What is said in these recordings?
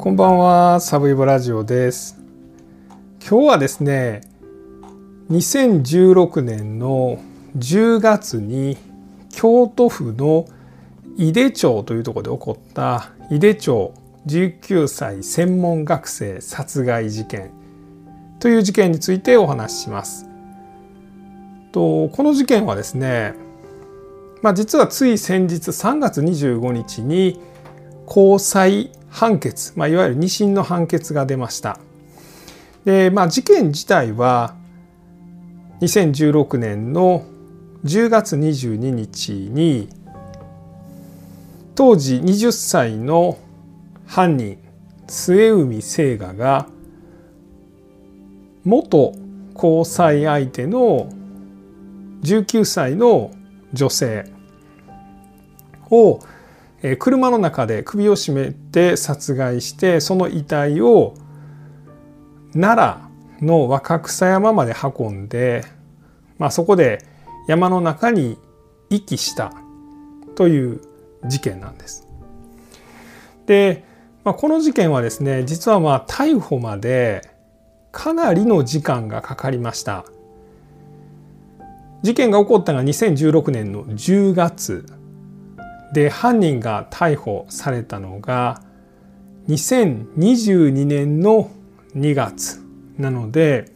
こんばんは、サブイボラジオです。今日はですね、2016年の10月に京都府の井手町というところで起こった井手町19歳専門学生殺害事件という事件についてお話しします。この事件はですね、実はつい先日3月25日に高裁判決、いわゆる2審の判決が出ました。で、事件自体は2016年の10月22日に当時20歳の犯人末海征河が元交際相手の19歳の女性を車の中で首を絞めて殺害して、その遺体を奈良の若草山まで運んで、そこで山の中に遺棄したという事件なんです。で、この事件はですね、実は逮捕までかなりの時間がかかりました。事件が起こったのが2016年の10月で、犯人が逮捕されたのが2022年の2月なので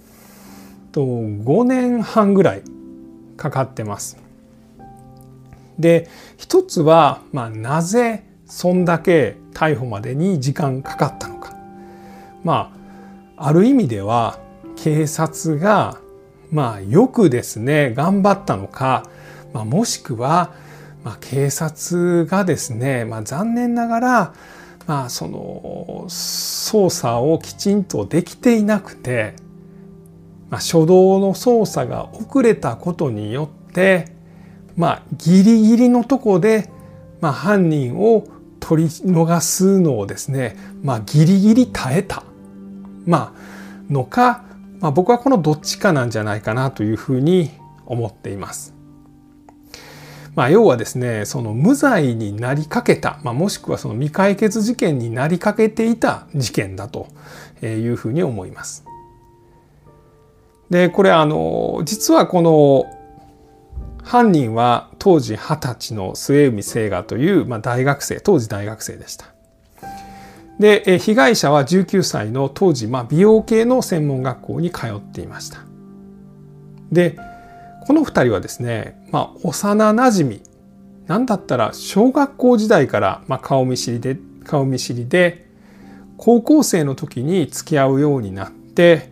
5年半ぐらいかかってます。で、一つはなぜそんだけ逮捕までに時間かかったのか。ある意味では警察がよくですね頑張ったのか、もしくは警察がですね、残念ながらその捜査をきちんとできていなくて、初動の捜査が遅れたことによってギリギリのとこで犯人を取り逃すのをですね、ギリギリ耐えたのか、僕はこのどっちかなんじゃないかなというふうに思っています。要はですね、その無罪になりかけた、もしくはその未解決事件になりかけていた事件だというふうに思います。で、これ実はこの犯人は当時20歳の末海征河という大学生、当時大学生でした。で、被害者は19歳の当時美容系の専門学校に通っていました。で、この2人はですね、幼なじみ、なんだったら小学校時代から顔見知りで高校生の時に付き合うようになって、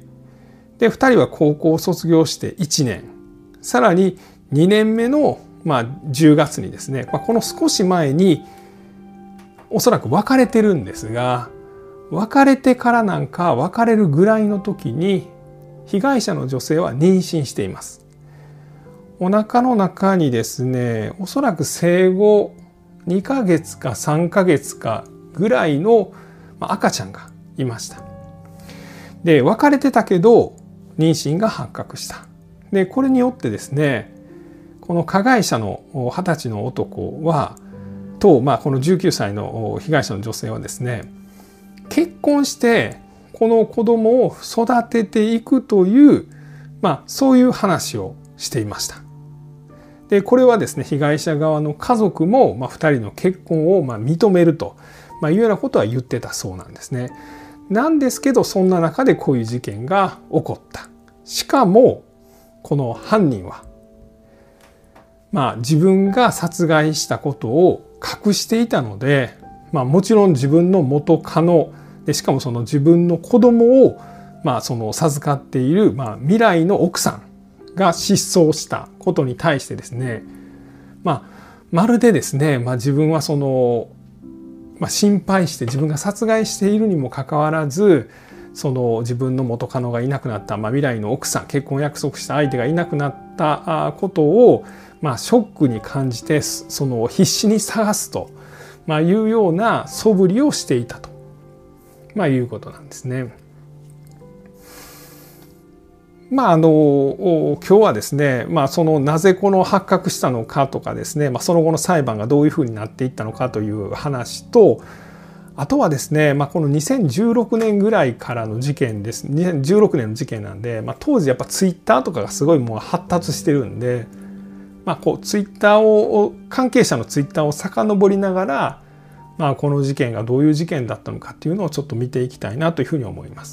で2人は高校を卒業して1年、さらに2年目の10月にですね、この少し前におそらく別れてるんですが、別れてから別れるぐらいの時に被害者の女性は妊娠しています。お腹の中にですね、おそらく生後2ヶ月か3ヶ月かぐらいの赤ちゃんがいました。で、別れてたけど妊娠が発覚した。で、これによってですね、この加害者の20歳の男とこの19歳の被害者の女性はですね、結婚してこの子供を育てていくという、そういう話をしていました。で、これはですね、被害者側の家族も2人の結婚を認めるというようなことは言ってたそうなんですね。なんですけど、そんな中でこういう事件が起こった。しかもこの犯人は自分が殺害したことを隠していたので、もちろん自分の元カノで、しかもその自分の子供をその授かっている未来の奥さんが失踪したことに対してですね、まるでですね、自分はその心配して自分が殺害しているにもかかわらず、その自分の元カノがいなくなった、未来の奥さん、結婚約束した相手がいなくなったことをショックに感じて、その必死に探すというような素振りをしていたということなんですね。今日はですね、そのなぜこの発覚したのかとかですね、その後の裁判がどういうふうになっていったのかという話と、 あとはですね、この2016年ぐらいからの事件です。2016年の事件なんで、当時やっぱツイッターとかがすごいもう発達してるんで、ツイッターを関係者のツイッターを遡りながら、この事件がどういう事件だったのかっていうのをちょっと見ていきたいなというふうに思います。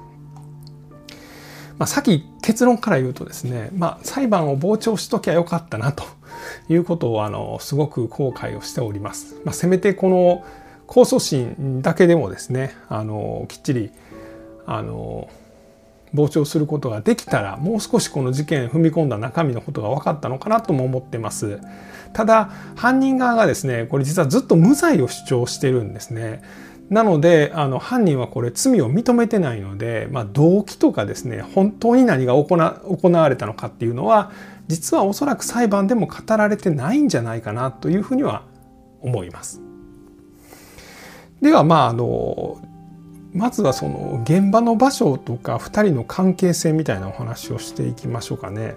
先結論から言うとですね、裁判を傍聴しときゃよかったなということをすごく後悔をしております。せめてこの控訴審だけでもですね、きっちり傍聴することができたら、もう少しこの事件踏み込んだ中身のことが分かったのかなとも思ってます。ただ犯人側がですね、これ実はずっと無罪を主張してるんですね。なので犯人はこれ罪を認めてないので、動機とかですね、本当に何が行われたのかっていうのは実はおそらく裁判でも語られてないんじゃないかなというふうには思います。ではまずはその現場の場所とか2人の関係性みたいなお話をしていきましょうかね。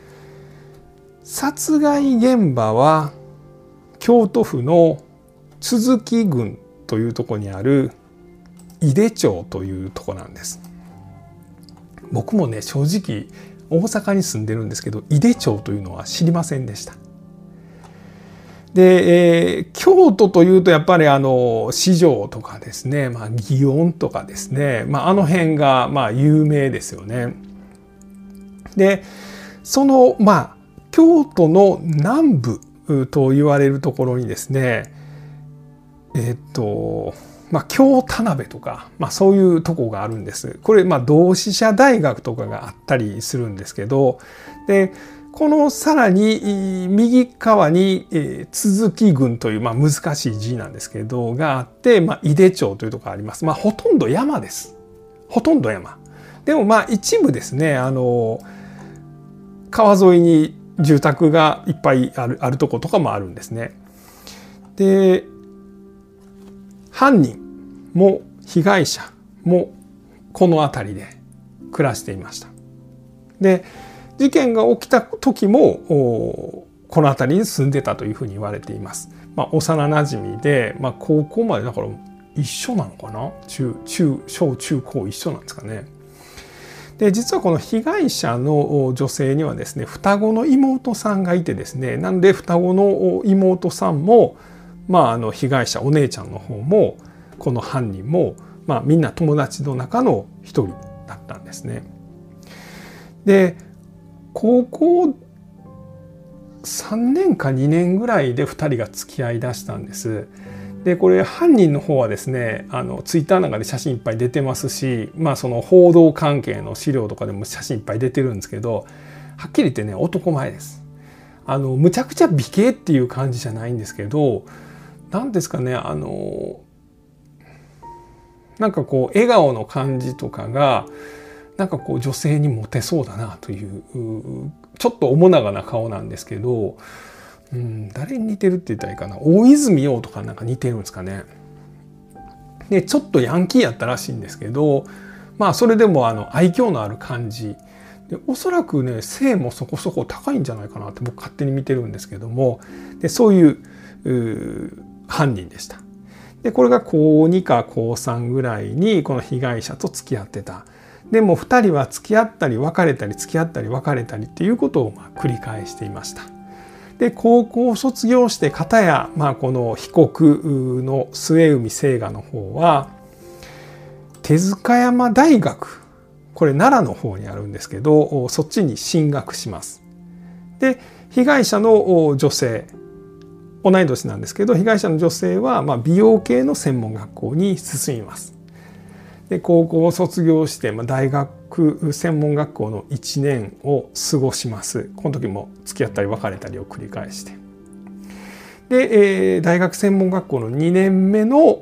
殺害現場は京都府の都筑郡というところにある井手町というところなんです。僕もね、正直大阪に住んでるんですけど、井手町というのは知りませんでした。で、京都というとやっぱり四条とかですね、祇園とかですね、あの辺が有名ですよね。で、その京都の南部と言われるところにですね、京田辺とか、そういうとこがあるんです。これ同志社大学とかがあったりするんですけど、でこのさらに右側に都筑郡という難しい字なんですけどがあって、井手町というところがあります。ほとんど山です。ほとんど山。でも一部ですね、川沿いに住宅がいっぱいあるとことかもあるんですね。で、犯人も被害者もこの辺りで暮らしていました。で、事件が起きた時もこの辺りに住んでたというふうに言われています。幼なじみで、高校までだから一緒なのかな、小中高一緒なんですかね。で、実はこの被害者の女性にはですね、双子の妹さんがいてですね、なんで双子の妹さんも被害者お姉ちゃんの方もこの犯人もみんな友達の中の一人だったんですね。で、高校3年か2年ぐらいで2人が付き合いだしたんです。で、これ犯人の方はですね、ツイッターなんかで写真いっぱい出てますし、その報道関係の資料とかでも写真いっぱい出てるんですけど、はっきり言ってね、男前です。むちゃくちゃ美形っていう感じじゃないんですけど、なんですかね、なんかこう笑顔の感じとかがなんかこう女性にモテそうだなというちょっと面長な顔なんですけど、誰に似てるって言ったらいいかな、大泉洋とかなんか似てるんですかね。で、ちょっとヤンキーやったらしいんですけど、それでも愛嬌のある感じで、おそらくね背もそこそこ高いんじゃないかなって僕勝手に見てるんですけども、でそういう犯人でした。でこれが高2か高3ぐらいにこの被害者と付き合ってた。でも2人は付き合ったり別れたり付き合ったり別れたりっていうことを繰り返していました。で高校を卒業して片やこの被告の末海征河の方は手塚山大学、これ奈良の方にあるんですけど、そっちに進学します。で被害者の女性、同い年なんですけど、被害者の女性は美容系の専門学校に進みます。で高校を卒業して大学専門学校の1年を過ごします。この時も付き合ったり別れたりを繰り返して、で、大学専門学校の2年目の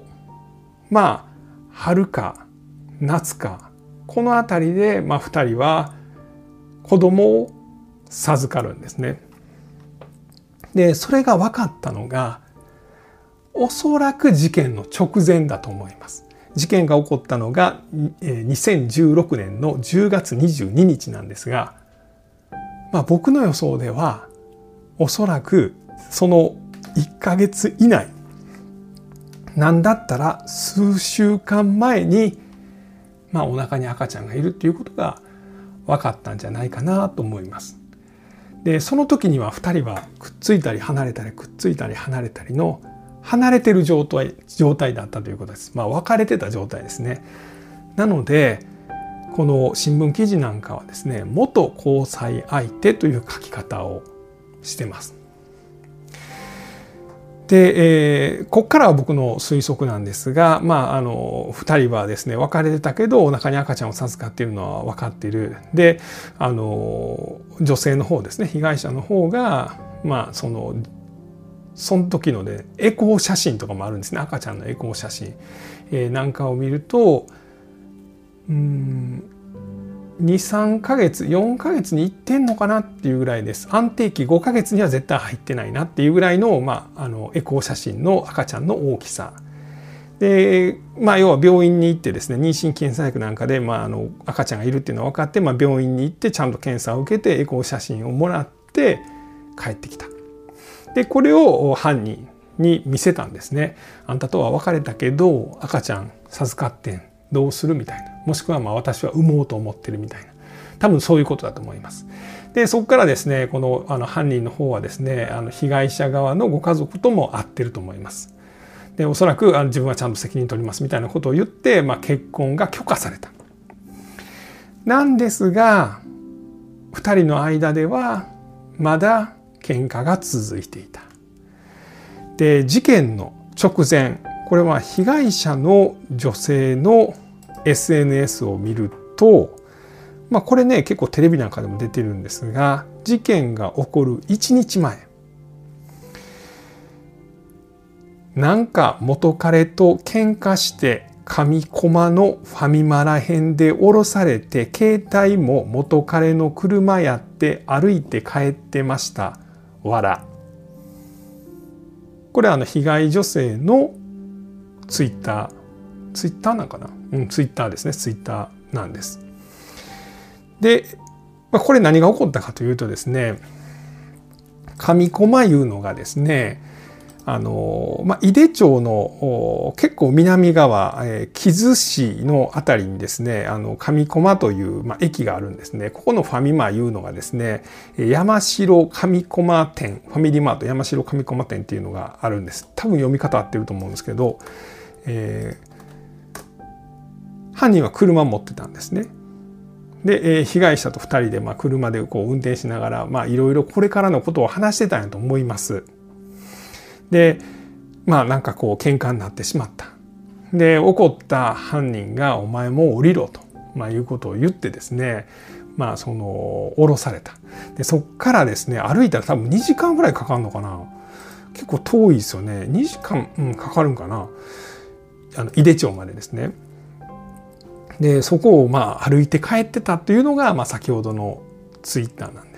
春か夏かこの辺りで2人は子供を授かるんですね。でそれが分かったのがおそらく事件の直前だと思います。事件が起こったのが2016年の10月22日なんですが、僕の予想ではおそらくその1ヶ月以内なんだったら数週間前に、お腹に赤ちゃんがいるっていうことが分かったんじゃないかなと思います。でその時には2人はくっついたり離れたりくっついたり離れたりの離れてる状態だったということです。別れてた状態ですね。なのでこの新聞記事なんかはですね、元交際相手という書き方をしてます。で、ここからは僕の推測なんですが、2人はですね別れてたけどお腹に赤ちゃんを授かっているのは分かっている。で女性の方ですね、被害者の方がその時のねエコー写真とかもあるんですね。赤ちゃんのエコー写真、なんかを見ると2,3 ヶ月4ヶ月にいってんのかなっていうぐらいです。安定期5ヶ月には絶対入ってないなっていうぐらいの、エコー写真の赤ちゃんの大きさで、要は病院に行ってですね、妊娠検査薬なんかで、赤ちゃんがいるっていうのが分かって、病院に行ってちゃんと検査を受けてエコー写真をもらって帰ってきた。でこれを犯人に見せたんですね。あんたとは別れたけど赤ちゃん授かってん、どうするみたいな、もしくは私は産もうと思ってるみたいな、多分そういうことだと思います。でそこからですね、この犯人の方はですね被害者側のご家族とも会ってると思います。でおそらく自分はちゃんと責任取りますみたいなことを言って、結婚が許可された。なんですが2人の間ではまだ喧嘩が続いていた。で事件の直前、これは被害者の女性の SNS を見ると、これね結構テレビなんかでも出てるんですが、事件が起こる1日前、なんか元彼と喧嘩して上駒のファミマらへんで降ろされて、携帯も元彼の車やって歩いて帰ってました。わら。これは被害女性のツイッターなんかな、ツイッターですね、ツイッターなんです。で、これ何が起こったかというとですね、上駒いうのがですね、井手町の結構南側、木津市のあたりにですね上駒という、駅があるんですね。ここのファミマいうのがですね、山城上駒店、ファミリーマート山城上駒店っていうのがあるんです。多分読み方合ってると思うんですけど、犯人は車を持ってたんですね。で、被害者と2人で車でこう運転しながらいろいろこれからのことを話してたんやと思います。でなんかこう喧嘩になってしまった。で怒った犯人がお前もう降りろと、いうことを言ってですね、降ろされた。でそっからですね歩いたら多分2時間ぐらいかかるのかな、結構遠いですよね。2時間、かかるんかな、井手町までですね。でそこを歩いて帰ってたというのが、先ほどのツイッターなんです。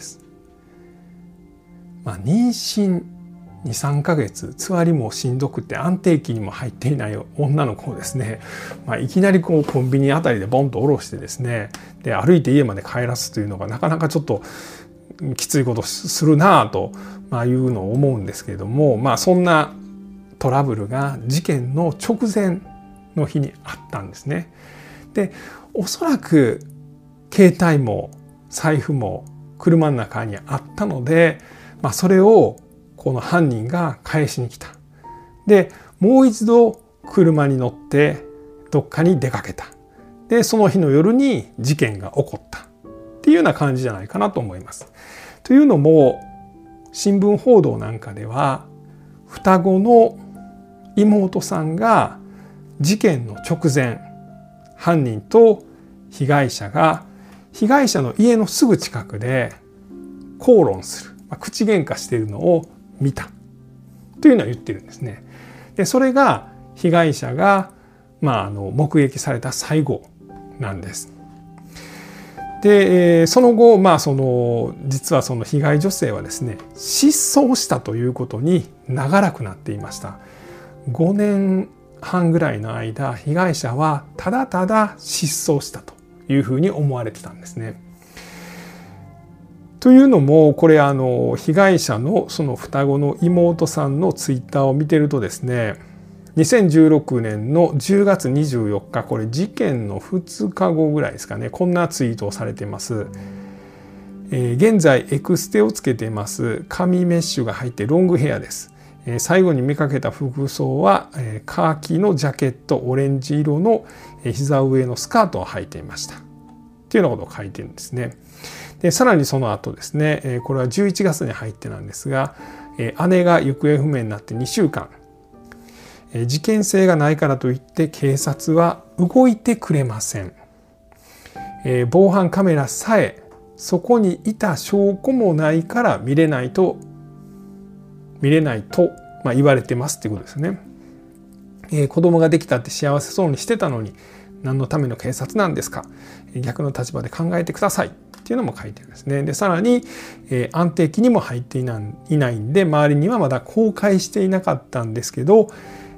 妊娠2、3ヶ月、つわりもしんどくて安定期にも入っていない女の子をですね、いきなりこうコンビニあたりでボンと下ろしてですね、で歩いて家まで帰らすというのがなかなかちょっときついことするなというのを思うんですけれども、そんなトラブルが事件の直前の日にあったんですね。でおそらく携帯も財布も車の中にあったので、それをこの犯人が返しに来た。でもう一度車に乗ってどっかに出かけた。でその日の夜に事件が起こったっていうような感じじゃないかなと思います。というのも新聞報道なんかでは双子の妹さんが事件の直前、犯人と被害者が被害者の家のすぐ近くで口論する、口喧嘩しているのを見たというのは言ってるんですね。でそれが被害者が、目撃された最後なんです。でその後、実はその被害女性はですね失踪したということに長らくなっていました。5年半ぐらいの間、被害者はただただ失踪したというふうに思われてたんですね。というのもこれ被害者のその双子の妹さんのツイッターを見てるとですね、 2016年の10月24日、これ事件の2日後ぐらいですかね、こんなツイートをされています。現在エクステをつけています。紙メッシュが入ってロングヘアです。最後に見かけた服装はカーキのジャケット、オレンジ色の膝上のスカートを履いていましたっていうようなことを書いてるんですね。でさらにその後ですね、これは11月に入ってなんですが、姉が行方不明になって2週間、事件性がないからといって警察は動いてくれません。防犯カメラさえそこにいた証拠もないから見れないと言われてますっていうことですね。子供ができたって幸せそうにしてたのに何のための警察なんですか、逆の立場で考えてくださいっていうのも書いてるんですね。でさらに、安定期にも入っていないんで周りにはまだ公開していなかったんですけど、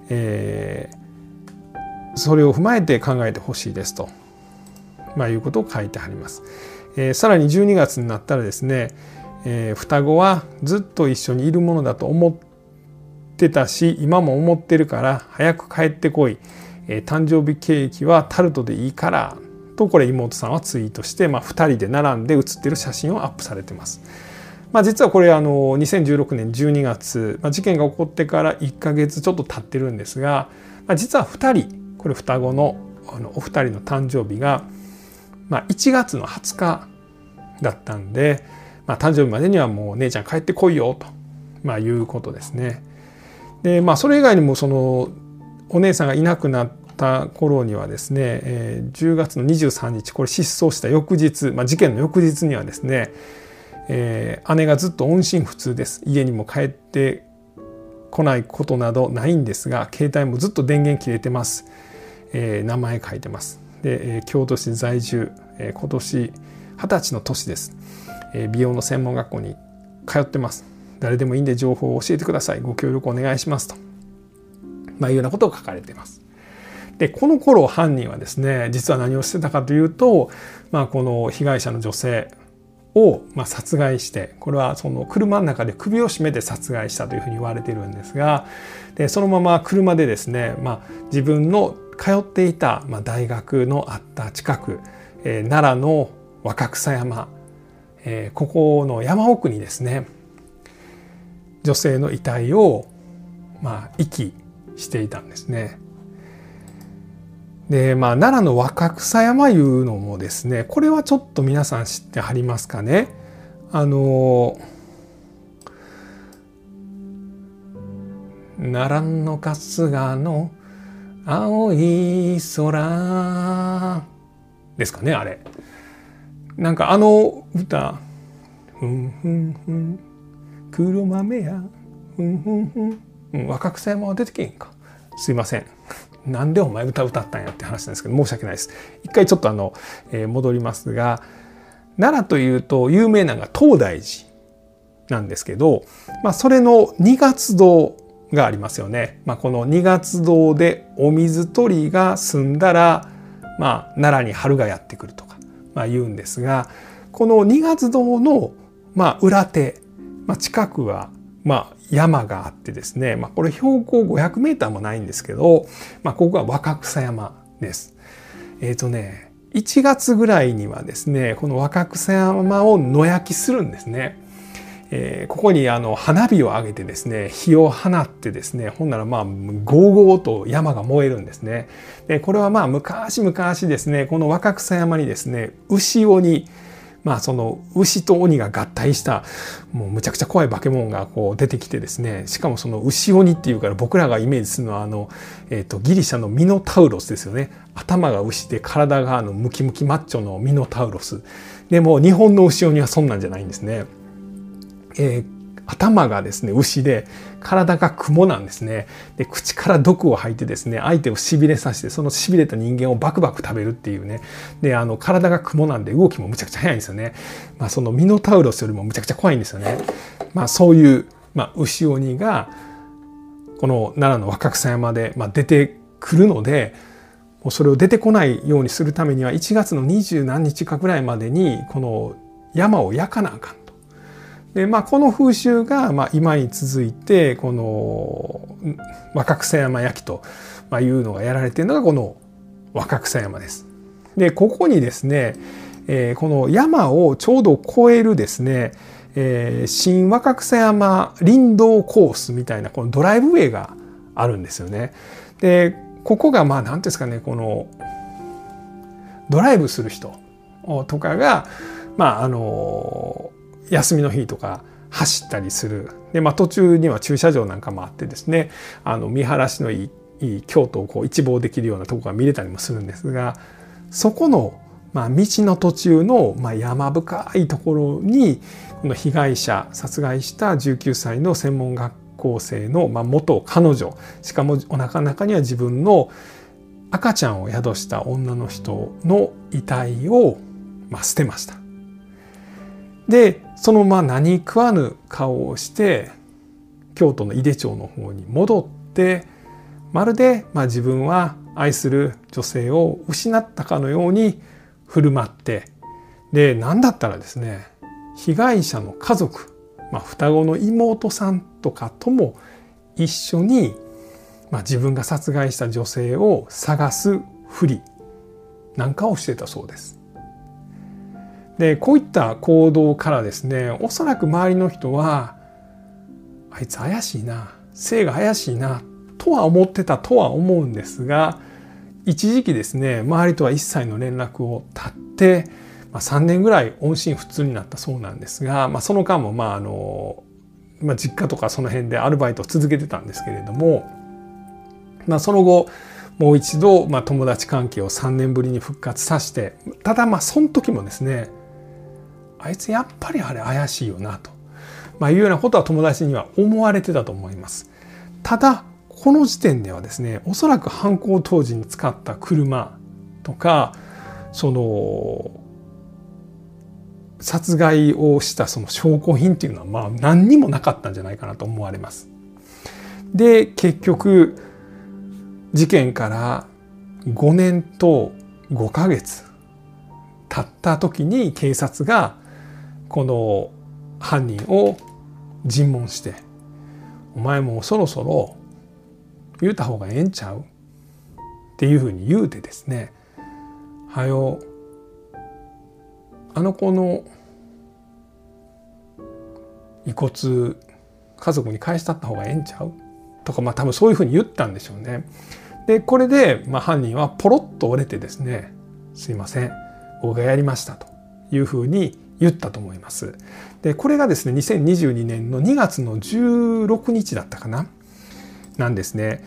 それを踏まえて考えてほしいですと、いうことを書いてあります。さらに12月になったらですね、双子はずっと一緒にいるものだと思ってたし今も思ってるから早く帰ってこい、誕生日ケーキはタルトでいいからとこれ妹さんはツイートして、2人で並んで写ってる写真をアップされてます。実はこれ2016年12月、事件が起こってから1ヶ月ちょっと経ってるんですが、実は2人これ双子のお二人の誕生日が、1月の20日だったんで、誕生日までにはもう姉ちゃん帰ってこいよと、いうことですね。でそれ以外にもそのお姉さんがいなくなった頃にはですね、10月の23日これ失踪した翌日、事件の翌日にはですね、姉がずっと音信不通です。家にも帰ってこないことなどないんですが携帯もずっと電源切れてます。名前書いてます。で京都市在住、今年20歳の年です。美容の専門学校に通ってます。誰でもいいんで情報を教えてください。ご協力お願いしますと、いうようなことを書かれています。でこの頃犯人はですね実は何をしてたかというと、この被害者の女性を殺害して、これはその車の中で首を絞めて殺害したというふうに言われているんですが、でそのまま車でですね、自分の通っていた大学のあった近く、奈良の若草山、ここの山奥にですね女性の遺体を遺棄していたんですね。で奈良の若草山いうのもですね、これはちょっと皆さん知ってはりますかね。奈良の春日の青い空ですかね、あれ。なんか歌ふんふんふん黒豆やふんふんふん、若草山は出てけんか。すいません。なんでお前歌ったんやって話なんですけど申し訳ないです。一回ちょっと戻りますが、奈良というと有名なのが東大寺なんですけど、それの二月堂がありますよね。この二月堂でお水取りが済んだら、奈良に春がやってくるとか、言うんですが、この二月堂の裏手、近くは山があってですね、これ標高500メーターもないんですけど、ここは若草山です。1月ぐらいにはですね、この若草山を野焼きするんですね。ここに花火を上げてですね、火を放ってですね、ほんならゴーゴーと山が燃えるんですね。でこれは昔々ですね、この若草山にですね、牛鬼、その牛と鬼が合体したもうむちゃくちゃ怖い化け物がこう出てきてですね、しかもその牛鬼っていうから僕らがイメージするのはギリシャのミノタウロスですよね。頭が牛で体がムキムキマッチョのミノタウロスでも日本の牛鬼はそんなんじゃないんですね。頭がですね牛で体が雲なんですね。で口から毒を吐いてですね相手をしびれさせて、そのしびれた人間をバクバク食べるっていうね。で体が雲なんで動きもむちゃくちゃ速いんですよね。そのミノタウロスよりもむちゃくちゃ怖いんですよね。そういう、牛鬼がこの奈良の若草山で、出てくるので、もうそれを出てこないようにするためには1月の20何日かぐらいまでにこの山を焼かなあかんと。 でこの風習が今に続いてこの若草山焼きというのがやられているのがこの若草山です。でここにですね、この山をちょうど越えるですね、新若草山林道コースみたいなこのドライブウェイがあるんですよね。でここが何ていうんですかね、このドライブする人とかが休みの日とか走ったりする。で途中には駐車場なんかもあってですね、見晴らしのいい京都を一望できるようなとこが見れたりもするんですが、そこの道の途中の山深いところにこの被害者殺害した19歳の専門学校生の元彼女、しかもお腹の中には自分の赤ちゃんを宿した女の人の遺体を捨てました。でその何食わぬ顔をして京都の井手町の方に戻って、まるで自分は愛する女性を失ったかのように振る舞って、で何だったらですね、被害者の家族、双子の妹さんとかとも一緒に、自分が殺害した女性を探すふりなんかをしてたそうです。でこういった行動からですね、おそらく周りの人はあいつ怪しいな、性が怪しいなとは思ってたとは思うんですが、一時期ですね周りとは一切の連絡を絶って、3年ぐらい音信不通になったそうなんですが、その間も実家とかその辺でアルバイトを続けてたんですけれども、その後もう一度友達関係を3年ぶりに復活させて、ただその時もですね、あいつやっぱりあれ怪しいよなと、いうようなことは友達には思われてたと思います。ただこの時点ではですね、おそらく犯行当時に使った車とか、その殺害をしたその証拠品っていうのは何にもなかったんじゃないかなと思われます。で結局事件から5年と5ヶ月経った時に警察がこの犯人を尋問して、お前もうそろそろ言うた方がええんちゃうっていうふうに言うてですね、はよあの子の遺骨家族に返したった方がええんちゃうとか、多分そういうふうに言ったんでしょうね。でこれで犯人はポロッと折れてですね、すいません僕がやりましたというふうに言ったと思います。でこれがですね2022年の2月の16日だったかななんですね。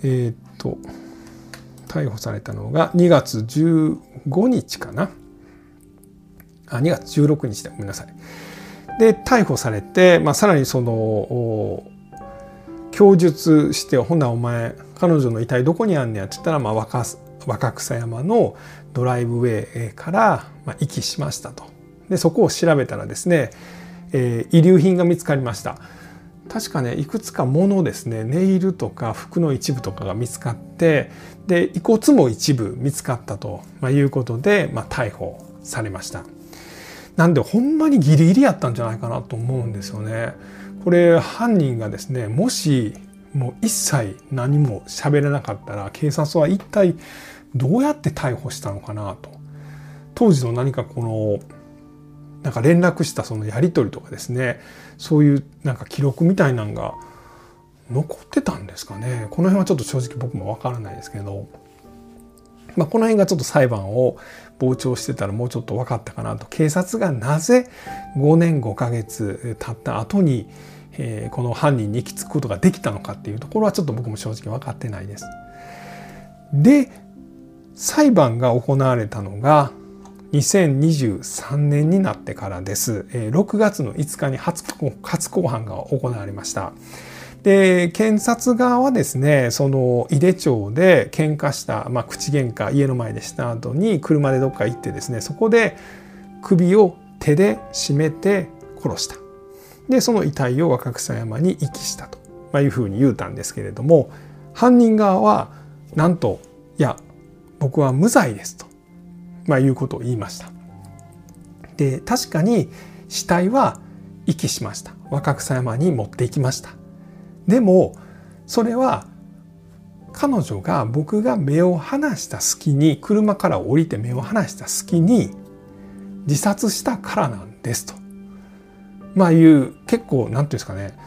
逮捕されたのが2月15日かな。2月16日でごめんなさい。で逮捕されて、さらにその供述して、ほなお前彼女の遺体どこにあんねやって言ったら、若草山のドライブウェイから遺棄しましたと。でそこを調べたらですね、遺留品が見つかりました。確かねいくつか物ですね、ネイルとか服の一部とかが見つかって、で遺骨も一部見つかったということで、逮捕されました。なんでほんまにギリギリやったんじゃないかなと思うんですよね。これ犯人がですね、もしもう一切何も喋れなかったら、警察は一体どうやって逮捕したのかなと。当時の何か連絡したそのやり取りとかですね、そういう記録みたいなのが残ってたんですかね。この辺はちょっと正直僕もわからないですけど、この辺がちょっと裁判を傍聴してたらもうちょっと分かったかなと。警察がなぜ5年5ヶ月経った後に、この犯人に行き着くことができたのかっていうところはちょっと僕も正直分かってないです。で裁判が行われたのが2023年になってからです。6月の5日に初公判が行われました。で検察側はですね、その井手町で喧嘩した、口喧嘩家の前でした後に車でどっか行ってですね、そこで首を手で絞めて殺した。でその遺体を若草山に遺棄したというふうに言うたんですけれども、犯人側はなんといや僕は無罪ですということを言いました。で確かに死体は遺棄しました。若草山に持って行きました。でもそれは彼女が僕が目を離した隙に、車から降りて目を離した隙に自殺したからなんですと、いう結構なんていうんですかね、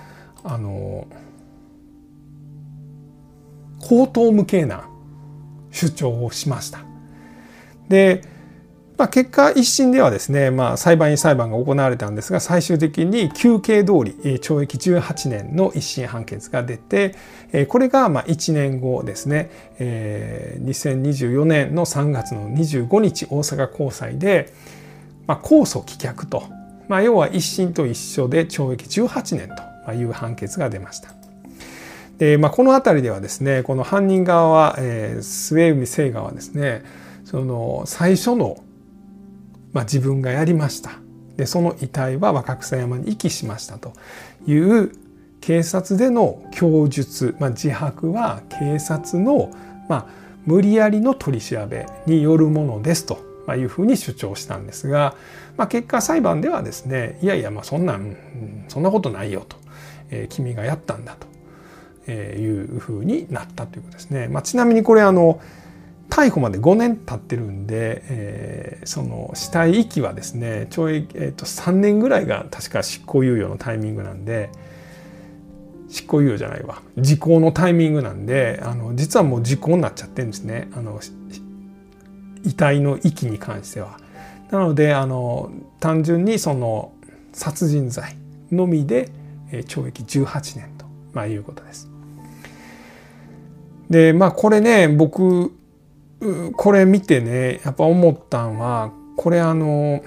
荒唐無稽な主張をしました。で、結果一審ではですね、裁判員裁判が行われたんですが、最終的に求刑通り懲役18年の一審判決が出て、これが1年後ですね、2024年の3月の25日大阪高裁で控訴棄却と、要は一審と一緒で懲役18年という判決が出ました。で、この辺りではですね、この犯人側は、末海征河はですね、その最初の自分がやりました。で、その遺体は若草山に遺棄しましたという警察での供述、自白は警察の無理やりの取り調べによるものですというふうに主張したんですが、結果裁判ではですね、いやいやそんなことないよと、君がやったんだというふうになったということですね。ちなみにこれ逮捕まで5年経ってるんで、その死体遺棄はですね、懲役、3年ぐらいが確か執行猶予のタイミングなんで、執行猶予じゃないわ、時効のタイミングなんで、実はもう時効になっちゃってるんですね、遺体の遺棄に関しては。なので単純にその殺人罪のみで懲役18年ということです。で、これね、僕これ見てね、やっぱ思ったんは、これも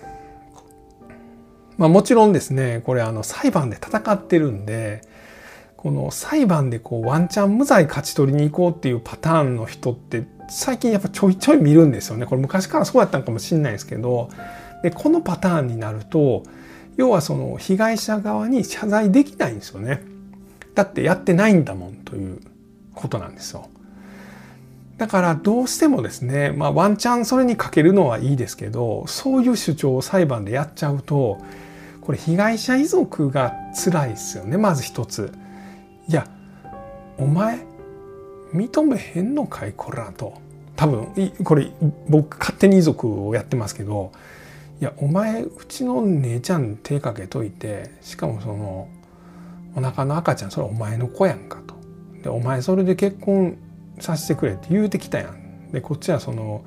ちろんですね、これ裁判で戦ってるんで、この裁判でワンチャン無罪勝ち取りに行こうっていうパターンの人って最近やっぱちょいちょい見るんですよね。これ昔からそうやったんかもしれないですけど、でこのパターンになると、要はその被害者側に謝罪できないんですよね。だってやってないんだもんということなんですよ。だからどうしてもですね、ワンチャンそれにかけるのはいいですけど、そういう主張を裁判でやっちゃうと、これ被害者遺族が辛いですよね。まず一つ、いやお前認めへんのかいこらと、多分これ僕勝手に遺族をやってますけど、いやお前うちの姉ちゃん手かけといて、しかもそのお腹の赤ちゃんそれお前の子やんかと、でお前それで結婚させてくれって言うてきたやん。でこっちはその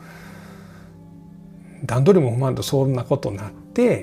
段取りも踏まんとそんなことになって、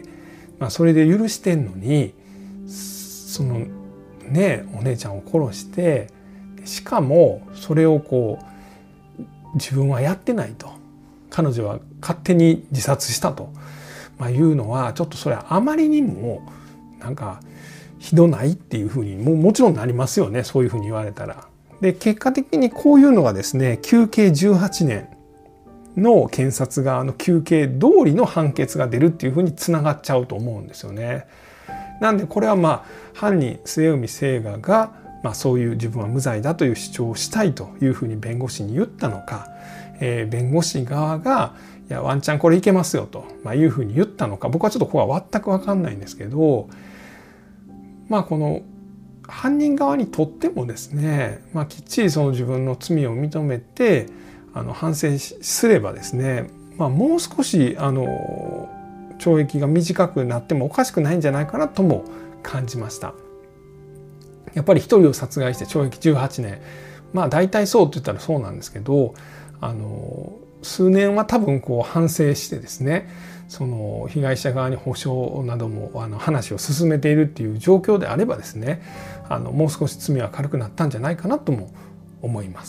それで許してんのに、そのねお姉ちゃんを殺して、しかもそれを自分はやってないと、彼女は勝手に自殺したと、いうのはちょっとそれはあまりにもなんかひどないっていうふうにもちろんなりますよね、そういうふうに言われたら。で結果的にこういうのがですね、求刑18年の検察側の求刑通りの判決が出るっていうふうにつながっちゃうと思うんですよね。なんでこれは犯人末海征河がそういう自分は無罪だという主張をしたいというふうに弁護士に言ったのか、弁護士側がいやワンチャンこれいけますよというふうに言ったのか、僕はちょっとここは全く分かんないんですけど、この犯人側にとってもですね、きっちりその自分の罪を認めて反省すればですね、もう少し懲役が短くなってもおかしくないんじゃないかなとも感じました。やっぱり一人を殺害して懲役18年、大体そうって言ったらそうなんですけど、数年は多分反省してですね、その被害者側に補償なども話を進めているっていう状況であればですね、もう少し罪は軽くなったんじゃないかなとも思います。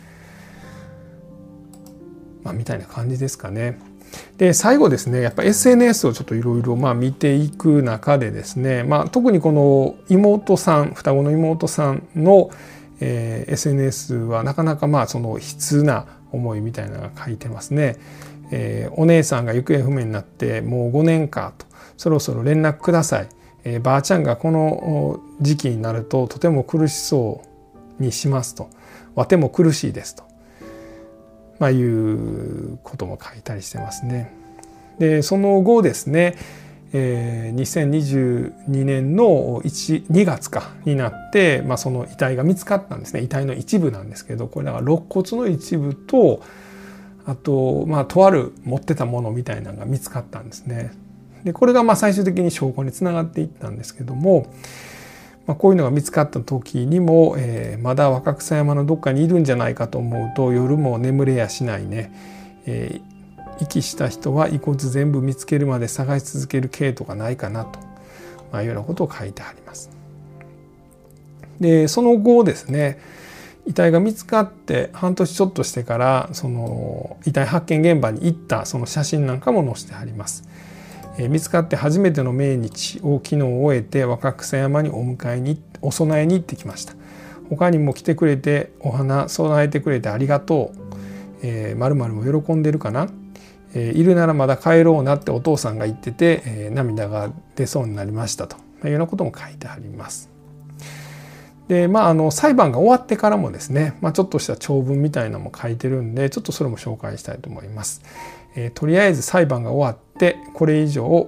みたいな感じですかね。で最後ですね、やっぱ SNS をちょっといろいろ見ていく中でですね、特にこの妹さん、双子の妹さんの、SNS はなかなかその悲痛な思いみたいなのが書いてますね。お姉さんが行方不明になってもう5年かと、そろそろ連絡ください。ばあちゃんがこの時期になるととても苦しそうにしますと、わても苦しいですと、いうことも書いたりしてますね。でその後ですね、 2022年の2月になって、その遺体が見つかったんですね。遺体の一部なんですけど、これだから肋骨の一部と、あととある持ってたものみたいなのが見つかったんですね。でこれが最終的に証拠につながっていったんですけども、こういうのが見つかった時にも、まだ若草山のどっかにいるんじゃないかと思うと、夜も眠れやしないね、遺棄した人は遺骨全部見つけるまで探し続ける経途がないかなと、いうようなことを書いてあります。でその後ですね、遺体が見つかって半年ちょっとしてからその遺体発見現場に行ったその写真なんかも載せてあります。見つかって初めての命日を昨日終えて若草山にお供えに行ってきました。他にも来てくれてお花供えてくれてありがとう、〇〇も喜んでるかな、いるならまだ帰ろうなってお父さんが言ってて、涙が出そうになりましたというようなことも書いてあります。で裁判が終わってからもですね、ちょっとした長文みたいなのも書いてるんで、ちょっとそれも紹介したいと思います。とりあえず裁判が終わってこれ以上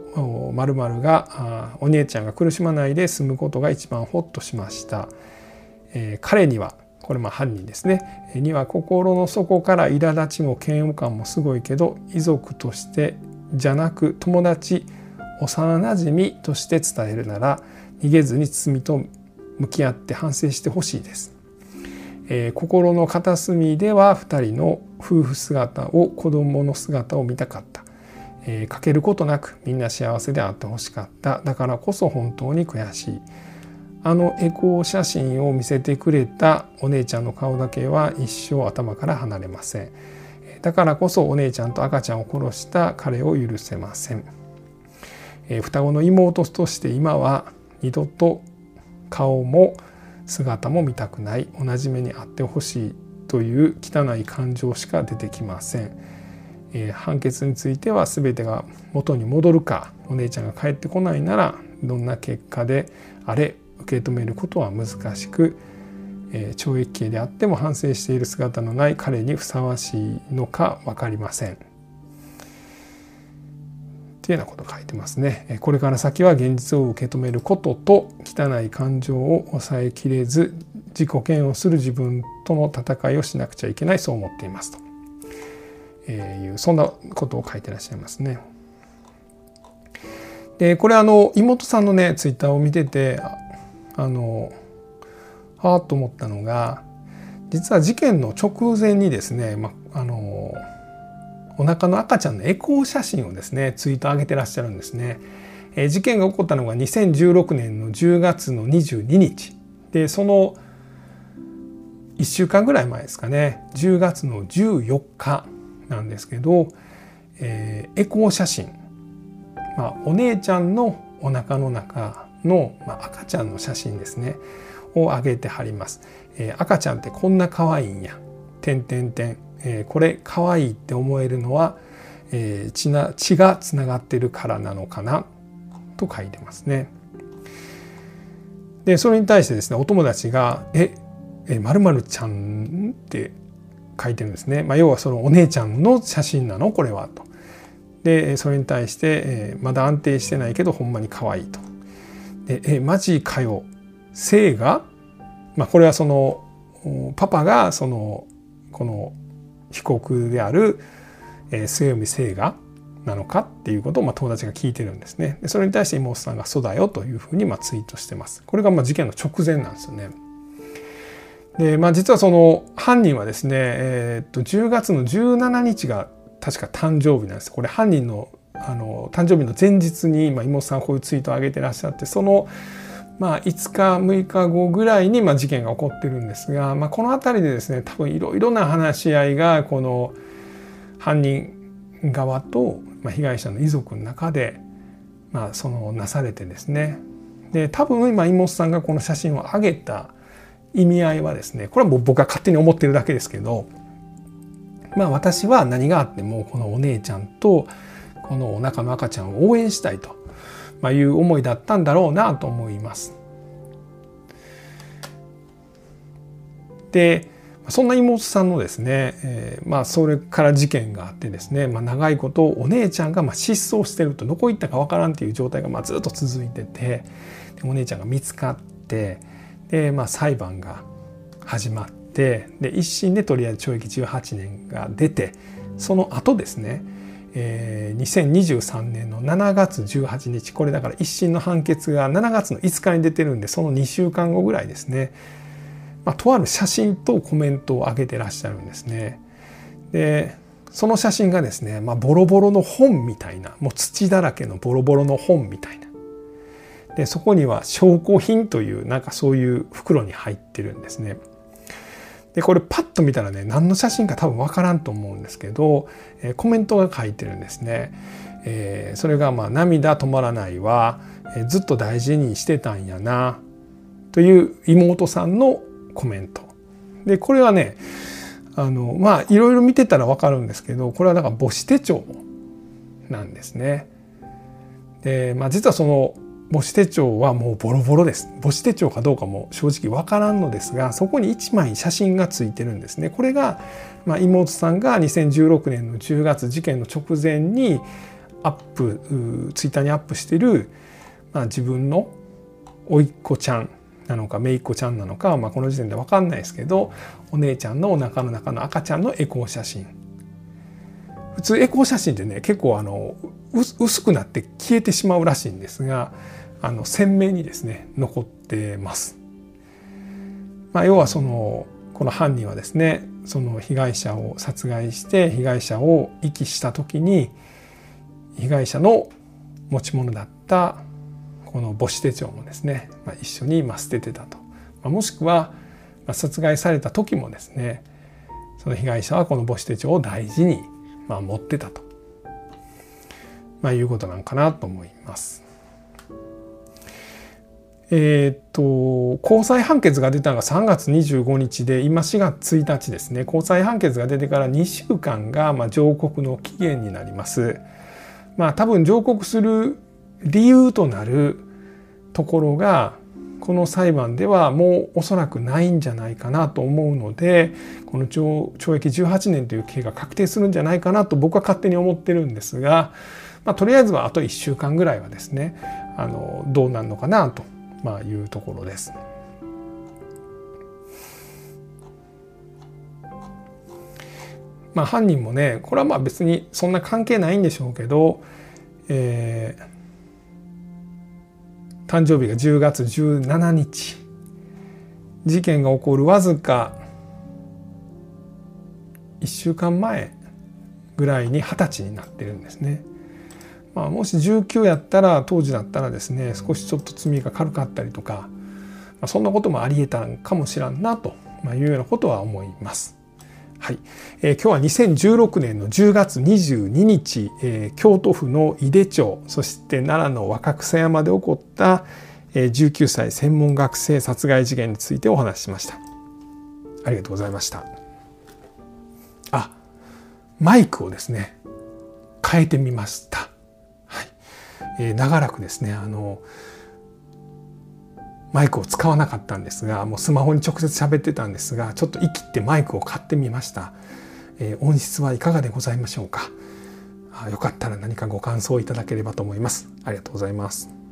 〇〇がお姉ちゃんが苦しまないで済むことが一番ホッとしました。彼にはこれ犯人ですねには心の底から苛立ちも嫌悪感もすごいけど、遺族としてじゃなく友達幼なじみとして伝えるなら逃げずに罪と向き合って反省してほしいです。心の片隅では2人の夫婦姿を子供の姿を見たかった。欠けることなくみんな幸せであってほしかった。だからこそ本当に悔しい。エコー写真を見せてくれたお姉ちゃんの顔だけは一生頭から離れません。だからこそお姉ちゃんと赤ちゃんを殺した彼を許せません。双子の妹として今は二度と顔も姿も見たくない。同じ目に遭ってほしいという汚い感情しか出てきません。判決については全てが元に戻るか、お姉ちゃんが帰ってこないならどんな結果であれ受け止めることは難しく、懲役刑であっても反省している姿のない彼にふさわしいのか分かりません。というようなことを書いてますね。これから先は現実を受け止めることと汚い感情を抑えきれず自己嫌悪する自分との戦いをしなくちゃいけない、そう思っていますというそんなことを書いてらっしゃいますね。でこれ妹さんのねツイッターを見ててはあと思ったのが、実は事件の直前にですね、お腹の赤ちゃんのエコー写真をですねツイート上げてらっしゃるんですね。事件が起こったのが2016年の10月の22日で、その1週間ぐらい前ですかね、10月の14日なんですけど、エコー写真、お姉ちゃんのお腹の中の、赤ちゃんの写真ですねを上げてはります。赤ちゃんってこんな可愛いんや。これ可愛いって思えるのは、血がつながってるからなのかなと書いてますね。でそれに対してですね、お友達が〇〇ちゃんって書いてるんですね。要はそのお姉ちゃんの写真なのこれはと。でそれに対して、まだ安定してないけどほんまに可愛いと。でマジかよ、生が、これはそのパパがこの被告である末海生がなのかっていうことを友達が聞いてるんですね。でそれに対して妹さんがそうだよというふうにツイートしてます。これが事件の直前なんですよね。で実はその犯人はですね、10月の17日が確か誕生日なんです。これ犯人の誕生日の前日に妹さんこういうツイートを上げてらっしゃって、その5日6日後ぐらいに事件が起こってるんですが、この辺りでですね多分いろいろな話し合いがこの犯人側と被害者の遺族の中でなされてですね、で多分今妹さんがこの写真を上げた意味合いはですね、これはもう僕が勝手に思ってるだけですけど、私は何があってもこのお姉ちゃんとこのお腹の赤ちゃんを応援したいという思いだったんだろうなと思います。で、 そんな妹さんのですね、それから事件があってですね、長いことお姉ちゃんが失踪してると、どこ行ったかわからんっていう状態がずっと続いてて、お姉ちゃんが見つかって、で、裁判が始まって、で一審でとりあえず懲役18年が出て、その後ですね、2023年の7月18日、これだから一審の判決が7月の5日に出てるんで、その2週間後ぐらいですね、とある写真とコメントを上げてらっしゃるんですね。でその写真がですね、ボロボロの本みたいな、もう土だらけのボロボロの本みたいな。でそこには証拠品というそういう袋に入ってるんですね。でこれパッと見たらね、何の写真か多分わからんと思うんですけど、コメントが書いてるんですね。それが涙止まらないは、ずっと大事にしてたんやなという妹さんのコメントで、これはねいろいろ見てたらわかるんですけど、これはだから母子手帳なんですね。で、実はその母子手帳はもうボロボロです。母子手帳かどうかも正直わからんのですが、そこに1枚写真がついてるんですね。これが妹さんが2016年の10月事件の直前にツイッターにアップしてる、自分の甥っ子ちゃんなのか姪っ子ちゃんなのか、この時点で分かんないですけど、お姉ちゃんのお腹の中の赤ちゃんのエコー写真。普通エコー写真ってね、結構薄くなって消えてしまうらしいんですが、鮮明にですね残ってます。要はこの犯人はですね、その被害者を殺害して被害者を遺棄した時に、被害者の持ち物だったこの母子手帳もですね、一緒に捨ててたと。もしくは殺害された時もですね、その被害者はこの母子手帳を大事に持ってたと、いうことなんかなと思います。高裁判決が出たのが3月25日で、今4月1日ですね。高裁判決が出てから2週間が上告の期限になります。多分上告する理由となるところがこの裁判ではもうおそらくないんじゃないかなと思うので、この懲役18年という刑が確定するんじゃないかなと僕は勝手に思ってるんですが、とりあえずはあと1週間ぐらいはですね、どうなるのかなというところです。犯人もね、これは別にそんな関係ないんでしょうけど、誕生日が10月17日、事件が起こるわずか1週間前ぐらいに20歳になってるんですね。もし19やったら、当時だったらですね、少しちょっと罪が軽かったりとか、そんなこともありえたんかもしらんなというようなことは思います。はい、今日は2016年の10月22日、京都府の井手町、そして奈良の若草山で起こった19歳専門学生殺害事件についてお話ししました。ありがとうございました。マイクをですね変えてみました。はい、長らくですねマイクを使わなかったんですが、もうスマホに直接喋ってたんですが、ちょっと生きってマイクを買ってみました。音質はいかがでございましょうか。よかったら何かご感想いただければと思います。ありがとうございます。